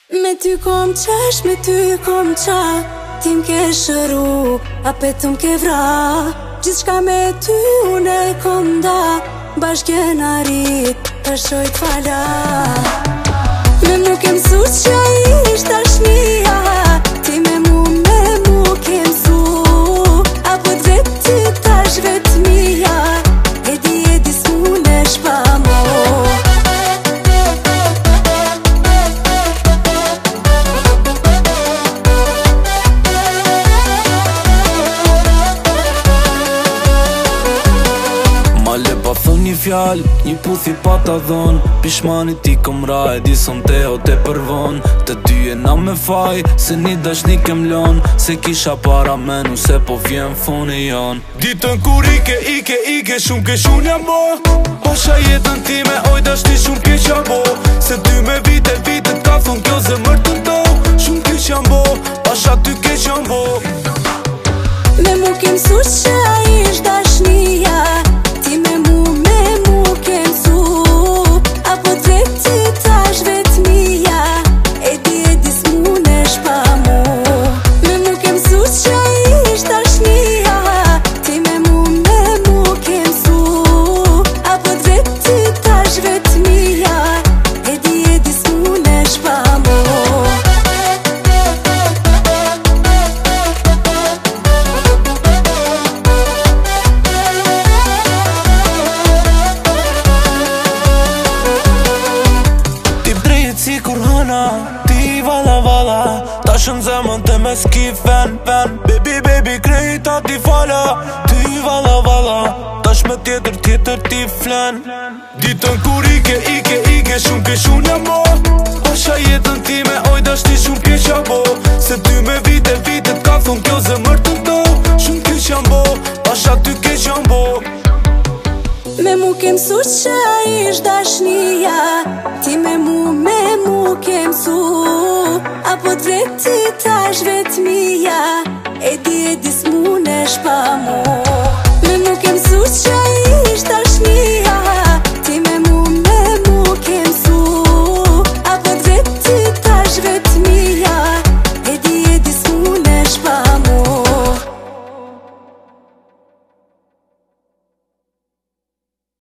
Me ty kom qesh, me ty kom qa, ti m'ke shëru, a petë m'ke vra. Gjithë shka me ty unë e kom da, bashkë jena rrit, ta shoj t'fala. Me mu ke msu që ish dashnia, ti me mu ke msu, apo t'vet ty tash vet mija, edi s'munesh pa mo. Një fjall, një puthi pa ta dhon, pishmani ti kom ra, e di son te o te përvon. Të dy e na me faj, se një dashni kem lon, se kisha para menu se po vjen funi jon. Ditën kur ike, shumë ke shun jam bo, pasha jetën ti me oj dashni shumë ke qa bo. Se ty me vite ka thon kjo zemër të do, shumë ke qam bo, pasha ty ke qam bo. Me mu ke msu që ish dashnia, ti me mu ke msu, apo t'vet ty tash vet mija, edi s'munesh pa mu. Me mu ke msu që ish dashnia, ti me mu ke msu, apo t'vet ty tash vet mija, edi s'munesh pa mu. Si kur hana, ti vala ta shën zemën të me s'ki fen Baby krejta ti fala, ti vala ta shme tjetër ti flen. Ditën kur ike, shumë ke shun jam bo, pasha jetën ti me oj dashti shumë ke qa bo. Se ty me vite ka thon kjo zemër të do, shumë ke qam bo, pasha ty ke qam bo. Me mu ke msu që ish dashnia, ti me mu ke msu, apo t'vet ty tash vet mija.